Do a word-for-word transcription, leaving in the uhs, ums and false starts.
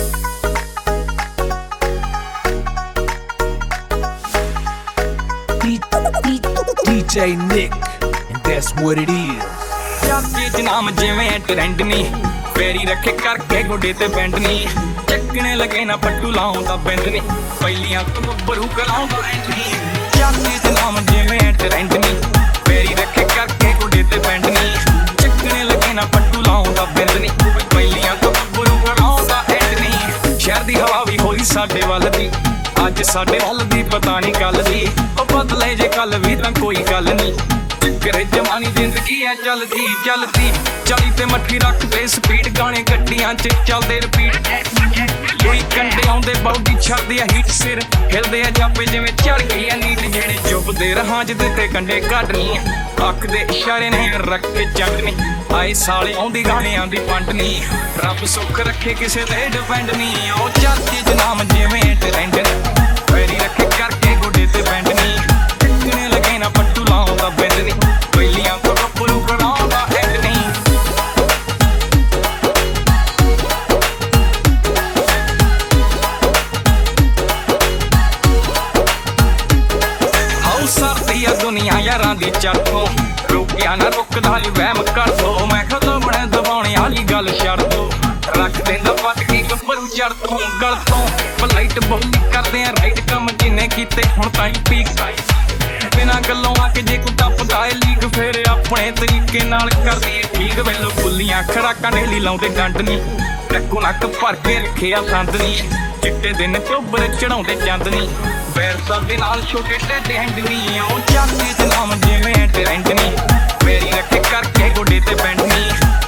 D J Nick, and that's what it is. ਚਾਚੇ ਚ ਨਾਮ ਜਿਵੇਂ ਟ੍ਰੈਂਡ ਨੀ, ਫੇਰੀ ਰੱਖੇ ਕਰਕੇ ਗੋਡੇ ਤੇ ਬੈਂਡ ਨੀ, ਚੱਕਣੇ ਲਗੇ ਨਾ ਪੱਟੂ ਲਾਉਂਦਾ ਬਿੰਦ ਨੀ, ਪਹਿਲੀਆਂ ਤੋਂ ਬੱਬਰੂ ਕਰਾਉਂਦਾ ਐਂਡ ਨੀ। ਚਾਚੇ ਚ ਨਾਮ ਜਿਵੇਂ ਟ੍ਰੈਂਡ ਨੀ, ਫੇਰੀ ਰੱਖੇ ਕਰਕੇ ਗੋਡੇ ਤੇ ਬੈਂਡ ਨੀ, ਚੱਕਣੇ ਲਗੇ ਨਾ ਪੱਟੂ ਲਾਉਂਦਾ ਬਿੰਦ ਨੀ, ਪਹਿਲੀਆਂ ਤੋਂ ਬੱਬਰੂ ਕਰਾਉਂਦਾ ਐਂਡ ਨੀ। ਸ਼ਹਿਰ ਦੀ ਹਵਾ ਵੀ ਹੋਈ ਸਾਡੇ ਵੱਲ ਦੀ, ਅੱਜ ਸਾਡੇ ਵੱਲ ਦੀ ਪਤਾ ਨੀ ਕੱਲ ਦੀ, ਉਹ ਬਦਲੇ ਜੇ ਕੱਲ ਵੀ ਤਾਂ ਕੋਈ ਗੱਲ ਨੀ। ਕਰੇ ਜਵਾਨੀ ਜ਼ਿੰਦਗੀ ਐ ਚੱਲਦੀ ਚੱਲਦੀ, ਚਾਲੀ ਤੇ ਮੱਠੀ ਰੱਖਦੇ ਸਪੀਡ, ਗਾਣੇ ਗੱਡੀਆਂ ਚ ਚੱਲਦੇ ਰਿਪੀਟ, ਕੋਈ ਕੰਡੇ ਆਉਂਦੇ ਬੌਡੀ ਛੱਡਦੇ ਆ ਹੀਟ ਸਿਰ, ਹਿਲਦੇ ਆ ਜਾਪੇ ਜਿਵੇਂ ਚੜ ਗਈ ਆ ਨੀਟ, ਜਿਹੜੇ ਚੁੱਪਦੇ ਰਹਾਂ ਚ ਦਿੱਤੇ ਕੰਡੇ ਕੱਢਣੀ, ਅੱਖ ਦੇ ਇਸ਼ਾਰੇ ਨੇ ਰੱਖ ਕੇ ਚੱਟਣੀ, ਆਏ ਸਾਲੇ ਆਉਂਦੀ ਗਾਣਿਆਂ ਦੀ ਪੰਡਨੀ, ਰੱਬ ਸੁੱਖ ਰੱਖੇ ਕਿਸੇ ਤੇ ਡਿਪੈਂਡ ਨਹੀਂ। ਉਹ ਚਾਚੇ ਚ ਨਾਮ ਜਿਵੇਂ ਟ੍ਰੈਂਡ, ਫੇਰੀ ਰੱਖੇ ਕਰਕੇ ਗੋਡੇ ਤੇ ਬੈਂਡ ਨਹੀਂ, ਚੱਕਣੇ ਲਗੇ ਨਾ ਪੱਟੂ ਲਾਉਂਦਾ ਬਿੰਦ ਨਹੀਂ, ਪਹਿਲੀਆਂ ਤੋਂ ਗੱਭਰੂ ਕਰਾਉਂਦਾ ਐਂਡ ਨਹੀਂ। ਹਾਉ ਸਰਦੀ ਆ ਦੁਨੀਆ ਯਾਰਾਂ ਦੀ ਚੱਟੋਂ, ਰੁਕਿਆ ਨਾ ਰੁਕਦਾ ਨੀ ਵਹਿਮ ਕਰ ਦੋ, ਮੈਂ ਖਤੋਂ ਬਣੇ ਦਬਾਉਣੇ ਵਾਲੀ ਗੱਲ ਛੱਡ ਦੋ, ਰੱਖ ਦਿੰਦਾ ਪੱਟ ਕੇ ਗੱਭਰੂ ਜੜ ਤੋਂ ਗਲ ਤੋਂ, ਫਲਾਈਟ ਬੋਲੀ ਕਰਦੇ ਆ ਰਾਈਟ ਕੰਮ ਜਿੰਨੇ ਕੀਤੇ ਹੁਣ ਤਾਈਂ ਪੀਕ, ਬਿਨਾਂ ਗੱਲੋਂ ਆ ਕੇ ਜੇ ਕੋਈ ਟੱਪਦਾ ਏ ਲੀਕ, ਫੇਰ ਆਪਣੇ ਤਰੀਕੇ ਨਾਲ ਕਰਦੀ ਏ ਠੀਕ, ਵੇਲੋ ਫੁੱਲੀਆਂ ਖਰਾਕਾਂ ਡੇਲੀ ਲਾਉਂਦੇ ਡੰਡ ਨੀ, ਰੱਖੋ ਨੱਕ ਭਰ ਕੇ ਰੱਖਿਆ ਸੰਦ ਨੀ, ਚਿੱਟੇ ਦਿਨ ਚੋਬਰ ਚੜਾਉਂਦੇ ਚੰਦ ਨੀ, ਫੇਰ ਸਾਡੇ ਨਾਲ ਛੋਟੇ ਢੇਡੇ ਹੈਂਡ ਨੀ। ਉਹ ਚਾਚੇ ਚ ਨਾਮ ਜਿਵੇਂ ਟ੍ਰੈਂਡ ਨੀ, ਫੇਰੀ ਰੱਖੇ ਕਰਕੇ ਗੋਡੇ ਤੇ ਬੈਂਡ ਨੀ,